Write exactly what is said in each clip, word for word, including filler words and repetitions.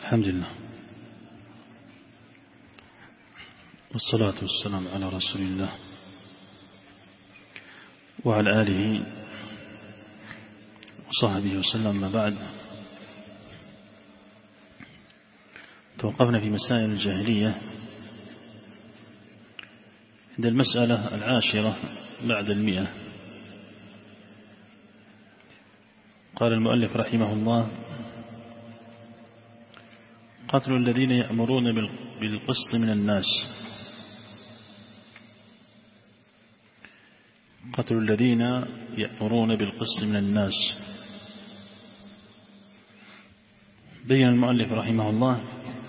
الحمد لله والصلاة والسلام على رسول الله وعلى آله وصحبه وسلم. ما بعد، توقفنا في مسائل الجاهلية عند المسألة العاشرة بعد المئة. قال المؤلف رحمه الله: قتل الذين يأمرون بالقسط من الناس. قتل الذين يأمرون بالقسط من الناس. بين المؤلف رحمه الله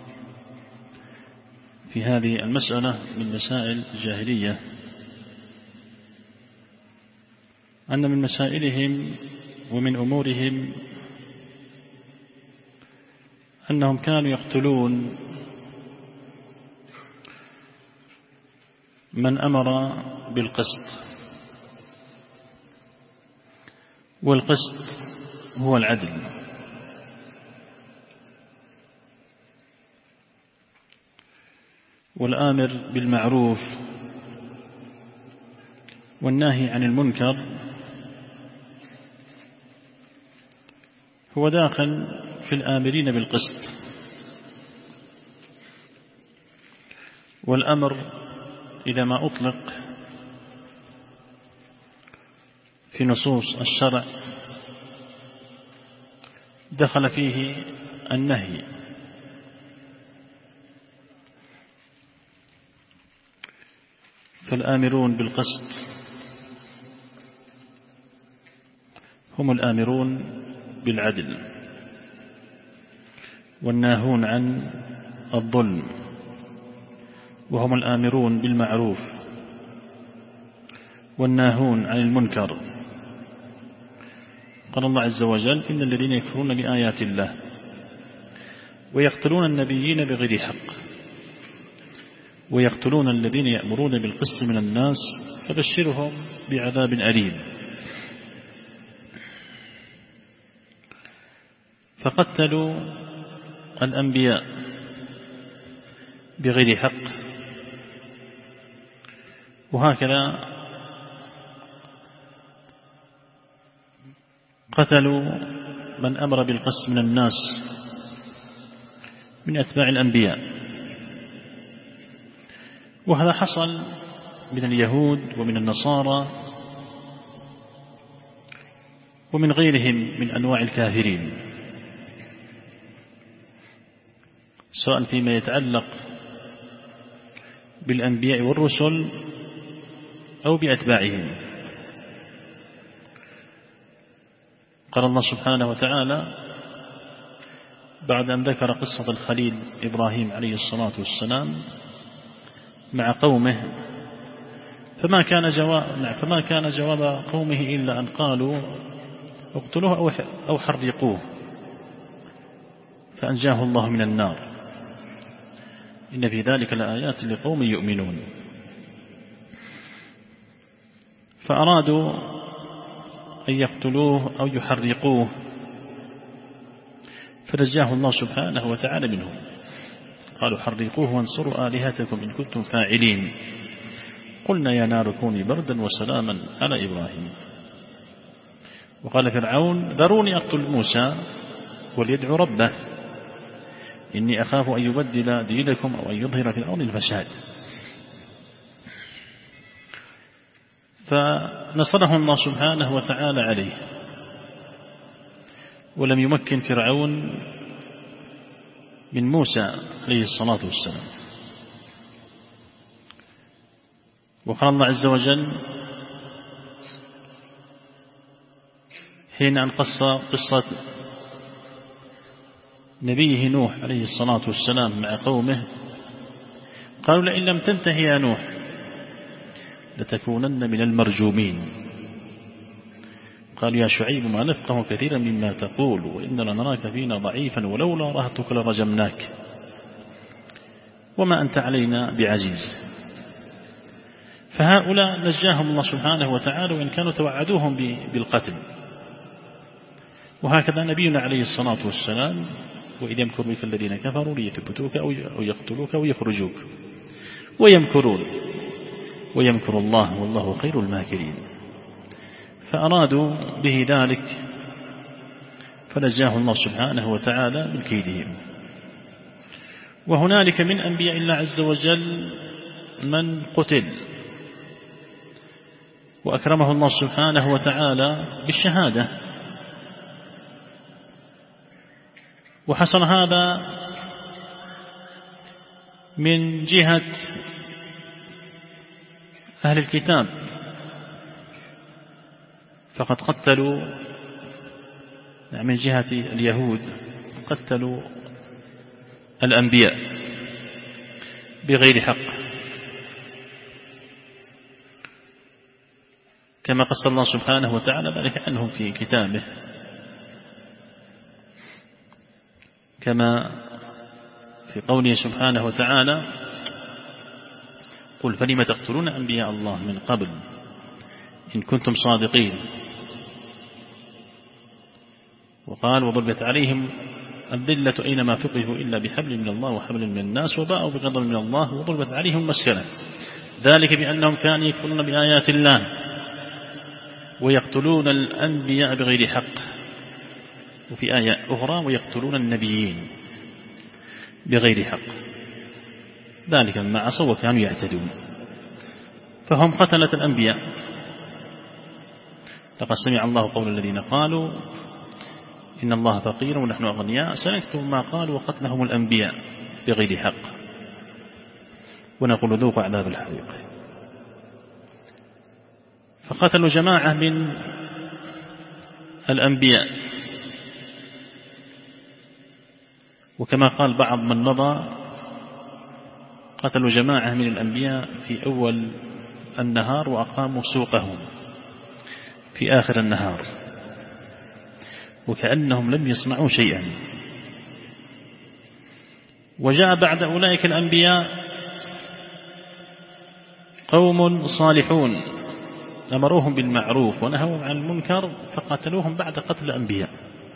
في هذه المسألة من مسائل الجاهلية أن من مسائلهم ومن أمورهم أنهم كانوا يقتلون من أمر بالقسط، والقسط هو العدل. والآمر بالمعروف والناهي عن المنكر هو داخل في الآمرين بالقسط. والأمر إذا ما أطلق في نصوص الشرع دخل فيه النهي. فالآمرون بالقسط هم الآمرون بالعدل، والناهون عن الظلم وهم الآمرون بالمعروف والناهون عن المنكر. قال الله عز وجل: إن الذين يكفرون بآيات الله ويقتلون النبيين بغير حق ويقتلون الذين يأمرون بالقسط من الناس فبشرهم بعذاب أليم. فقتلوا الأنبياء بغير حق، وهكذا قتلوا من أمر بالقسط من الناس من أتباع الأنبياء. وهذا حصل من اليهود ومن النصارى ومن غيرهم من أنواع الكافرين، سواء فيما يتعلق بالأنبياء والرسل أو بأتباعهم. قال الله سبحانه وتعالى بعد أن ذكر قصة الخليل إبراهيم عليه الصلاة والسلام مع قومه: فما كان جواب, فما كان جواب قومه إلا أن قالوا اقتلوه أو حرقوه فأنجاه الله من النار، إن في ذلك لآيات لقوم يؤمنون. فأرادوا أن يقتلوه أو يحرقوه فنجاه الله سبحانه وتعالى منهم. قالوا: حرقوه وانصروا آلهتكم إن كنتم فاعلين. قلنا يا نار كوني بردا وسلاما على إبراهيم. وقال فرعون: ذروني أقتل موسى وليدعو ربه إني أخاف أن يبدل دينكم أو أن يظهر في الأرض الفساد. فنصره الله سبحانه وتعالى عليه، ولم يمكن فرعون من موسى عليه الصلاة والسلام. وقال الله عز وجل حين أن قص قصة نبيه نوح عليه الصلاة والسلام مع قومه: قالوا: لئن لم تنته يا نوح لتكونن من المرجومين. قالوا: يا شعيب ما نفقه كثيرا مما تقول وإننا لنراك فينا ضعيفا ولولا رهتك لرجمناك وما أنت علينا بعزيز. فهؤلاء نجاهم الله سبحانه وتعالى وإن كانوا توعدوهم بالقتل. وهكذا نبينا عليه الصلاة والسلام وإذ يمكر بك الذين كفروا ليثبتوك أو يقتلوك أو يخرجوك ويمكرون ويمكر الله والله خير الماكرين. فأرادوا به ذلك فنجاه الله سبحانه وتعالى من كيدهم. وهنالك من أنبياء الله عز وجل من قتل وأكرمه الله سبحانه وتعالى بالشهادة، وحصل هذا من جهة أهل الكتاب، فقد قتلوا من جهة اليهود قتلوا الأنبياء بغير حق، كما قص الله سبحانه وتعالى ذلك عنهم في كتابه، كما في قوله سبحانه وتعالى: قل فلم تقتلون أنبياء الله من قبل إن كنتم صادقين. وقال: وضربت عليهم الذلة أينما ثقفوا إلا بحبل من الله وحبل من الناس وباءوا بغضب من الله وضربت عليهم المسكنة ذلك بأنهم كانوا يكفرون بآيات الله ويقتلون الأنبياء بغير حق. وفي آية أخرى: ويقتلون النبيين بغير حق، ذلك مما عصوا وكانوا يعتدون. فهم قتلة الأنبياء. لقد سمع الله قول الذين قالوا إن الله فقير ونحن أغنياء سنكتب ما قالوا وقتلهم الأنبياء بغير حق ونقول ذوقوا عذاب الحريق. فقتلوا جماعة من الأنبياء، وكما قال بعض من مضى قتلوا جماعة من الأنبياء في أول النهار وأقاموا سوقهم في آخر النهار وكأنهم لم يصنعوا شيئا. وجاء بعد أولئك الأنبياء قوم صالحون أمروهم بالمعروف ونهوا عن المنكر فقتلوهم بعد قتل الأنبياء.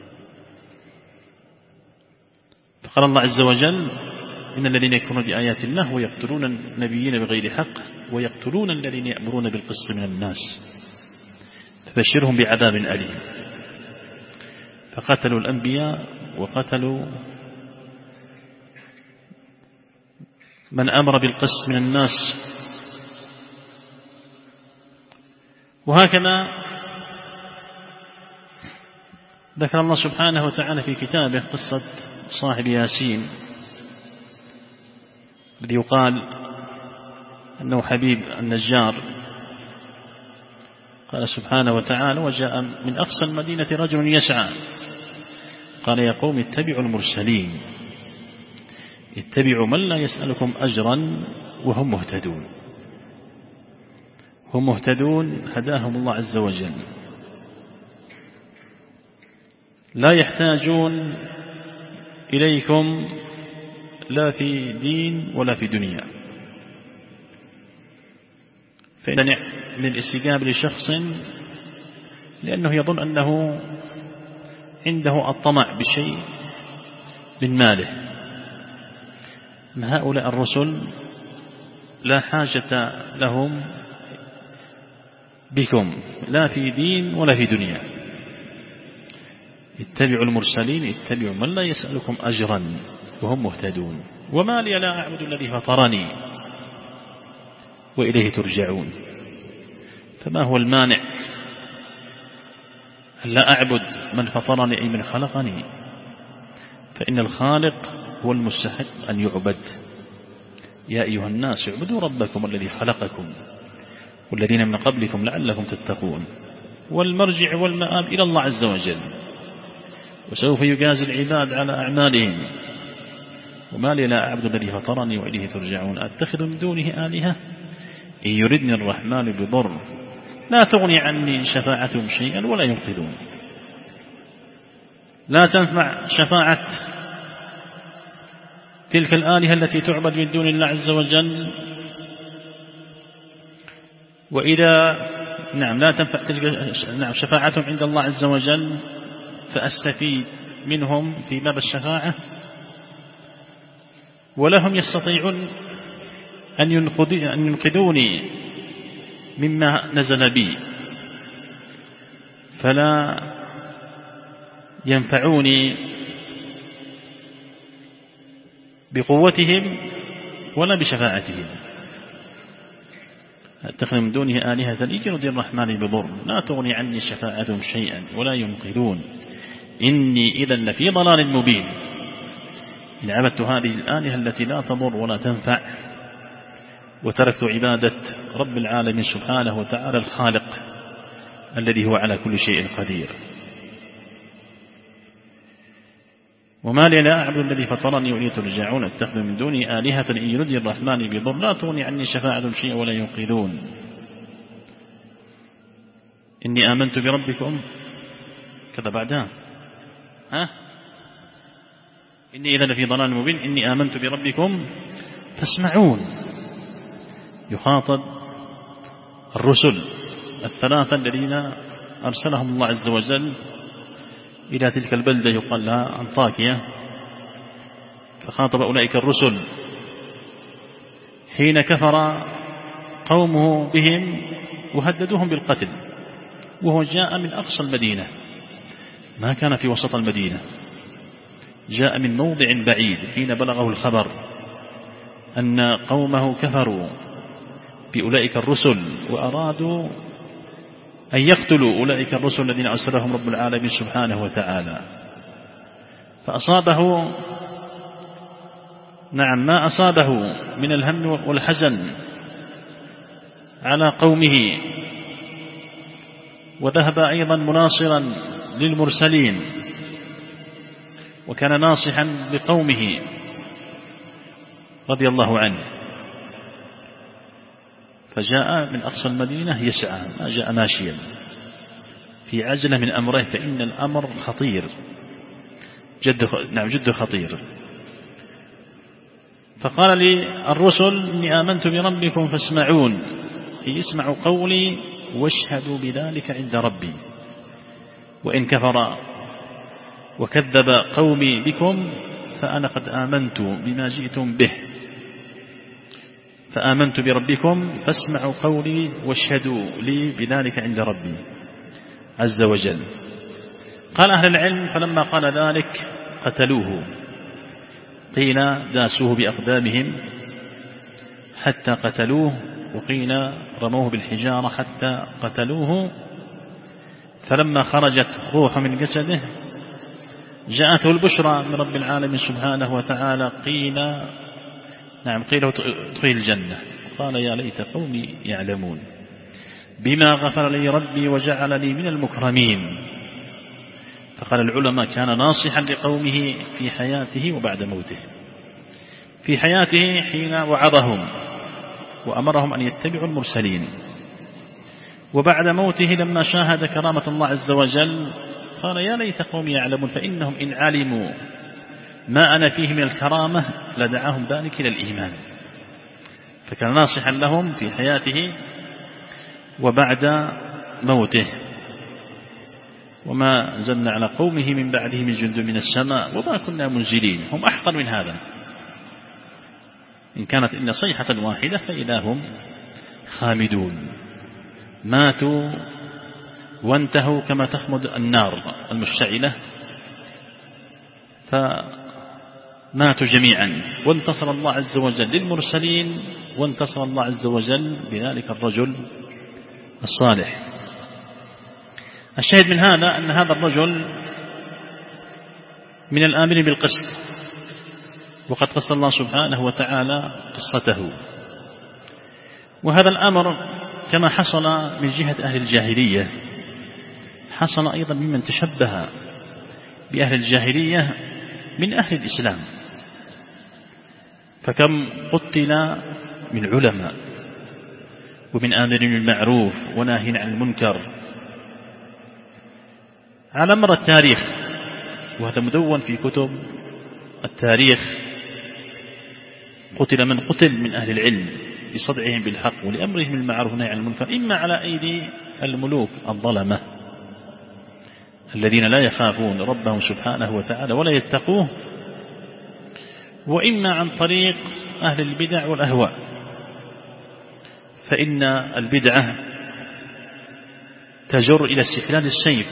فقال الله عز وجل: إن الذين يكفرون بآيات الله ويقتلون النبيين بغير حق ويقتلون الذين يأمرون بالقسط من الناس فبشرهم بعذاب أليم. فقتلوا الأنبياء وقتلوا من أمر بالقسط من الناس. وهكذا ذكر الله سبحانه وتعالى في كتابه قصة صاحب ياسين الذي يقال أنه حبيب النجار. قال سبحانه وتعالى: وجاء من أقصى المدينة رجل يسعى قال يا قوم اتبعوا المرسلين اتبعوا من لا يسألكم أجرا وهم مهتدون. هم مهتدون هداهم الله عز وجل، لا يحتاجون إليكم لا في دين ولا في دنيا. فإن من الاستجابة لشخص لأنه يظن أنه عنده الطمع بشيء من ماله. هؤلاء الرسل لا حاجة لهم بكم لا في دين ولا في دنيا. اتبعوا المرسلين اتبعوا من لا يسألكم أجرا وهم مهتدون. وما لي لا أعبد الذي فطرني وإليه ترجعون. فما هو المانع لا أعبد من فطرني أي من خلقني؟ فإن الخالق هو المستحق أن يعبد. يا أيها الناس اعبدوا ربكم الذي خلقكم والذين من قبلكم لعلكم تتقون. والمرجع والمآب إلى الله عز وجل، وسوف يجازي العباد على أعمالهم. وما لي لا أعبد الذي فطرني وإليه ترجعون. أتخذ من دونه آلهة إن يردني الرحمن بضر لا تغني عني شفاعتهم شيئا ولا ينقذون. لا تنفع شفاعة تلك الآلهة التي تعبد من دون الله عز وجل. وإذا نعم لا تنفع تلك نعم شفاعتهم عند الله عز وجل فأستفيد منهم في باب الشفاعة ولهم يستطيعون أن ينقذوني مما نزل بي، فلا ينفعوني بقوتهم ولا بشفاعتهم. أتخذ من دونه آلهة إن يردني الرحمن بضر لا تغني عني شفاعتهم شيئا ولا ينقذون إني إذا لفي ضلال مبين. إن عبدت هذه الآلهة التي لا تضر ولا تنفع وتركت عبادة رب العالمين سبحانه وتعالى الخالق الذي هو على كل شيء قدير. وما لي لا أعبد الذي فطرني وإليه ترجعون أتخذ من دونه آلهة إن يردني الرحمن بضر لا تغني عني شفاعتهم شيئا ولا ينقذون إني آمنت بربكم كذا بعدها ها إني إذا لفي ضلال مبين إني آمنت بربكم فاسمعون. يخاطب الرسل الثلاثة الذين أرسلهم الله عز وجل إلى تلك البلدة يقال لها أنطاكية، فخاطب أولئك الرسل حين كفر قومه بهم وهددوهم بالقتل، وهو جاء من أقصى المدينة ما كان في وسط المدينة، جاء من موضع بعيد حين بلغه الخبر أن قومه كفروا بأولئك الرسل وأرادوا أن يقتلوا أولئك الرسل الذين أرسلهم رب العالمين سبحانه وتعالى. فأصابه نعم ما أصابه من الهم والحزن على قومه، وذهب أيضا مناصرا للمرسلين وكان ناصحا لقومه رضي الله عنه، فجاء من أقصى المدينة يسعى ما جاء ماشيا في عجلة من أمره، فإن الأمر خطير جد نعم جد خطير. فقال لي الرسل إني آمنت بربكم فاسمعون، اسمعوا قولي واشهدوا بذلك عند ربي، وإن كفر وكذب قومي بكم فأنا قد آمنت بما جئتم به، فآمنت بربكم فاسمعوا قولي واشهدوا لي بذلك عند ربي عز وجل. قال أهل العلم فلما قال ذلك قتلوه، قيل داسوه بأقدامهم حتى قتلوه، وقيل رموه بالحجارة حتى قتلوه. فلما خرجت روح من جسده جاءته البشرى من رب العالمين سبحانه وتعالى، قيل نعم قيل ادخل الجنة. قال يا ليت قومي يعلمون بما غفر لي ربي وجعلني من المكرمين. فقال العلماء كان ناصحا لقومه في حياته وبعد موته. في حياته حين وعظهم وأمرهم أن يتبعوا المرسلين، وبعد موته لما شاهد كرامة الله عز وجل قال يا ليت قومي يعلمون، فإنهم إن علموا ما أنا فيه من الكرامة لدعاهم ذلك إلى الإيمان. فكان ناصحا لهم في حياته وبعد موته. وما زلنا على قومه من بعده من جند من السماء وما كنا منزلين، هم أحقر من هذا، إن كانت إلا صيحة واحدة فإذا هم خامدون، ماتوا وانتهوا كما تخمد النار المشتعلة، فماتوا جميعا. وانتصر الله عز وجل للمرسلين، وانتصر الله عز وجل بذلك الرجل الصالح. الشاهد من هذا أن هذا الرجل من الآمرين بالقسط، وقد قص الله سبحانه وتعالى قصته. وهذا الأمر كما حصل من جهة أهل الجاهلية حصل أيضا ممن تشبه بأهل الجاهلية من أهل الإسلام. فكم قتل من علماء ومن آمرين بالمعروف وناهين عن المنكر على مر التاريخ، وهذا مدون في كتب التاريخ. قتل من قتل من أهل العلم بصدعهم بالحق ولأمرهم بالمعروف ونهي عن المنكر، إما على أيدي الملوك الظلمة الذين لا يخافون ربهم سبحانه وتعالى ولا يتقوه، وإما عن طريق أهل البدع والأهواء، فإن البدعة تجر إلى استحلال السيف،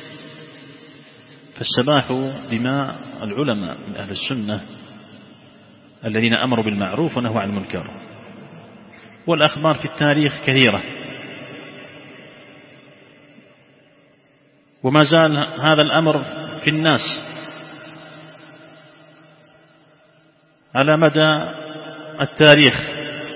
فالسباح دماء العلماء من أهل السنة الذين أمروا بالمعروف ونهوا عن المنكر. والأخبار في التاريخ كثيرة، وما زال هذا الأمر في الناس على مدى التاريخ،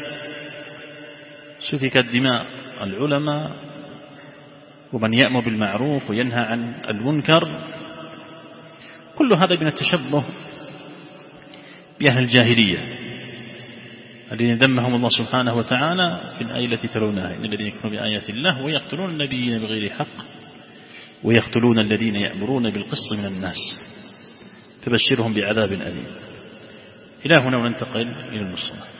سفكت دماء العلماء ومن يأمر بالمعروف وينهى عن المنكر، كل هذا من التشبه بأهل الجاهلية الذين ذمهم الله سبحانه وتعالى في الآية التي تلونها: إن الذين يكفرون بآيات الله ويقتلون النبيين بغير حق ويقتلون الذين يأمرون بالقسط من الناس فبشرهم بعذاب أليم. إلى هنا وننتقل إلى المصطلح.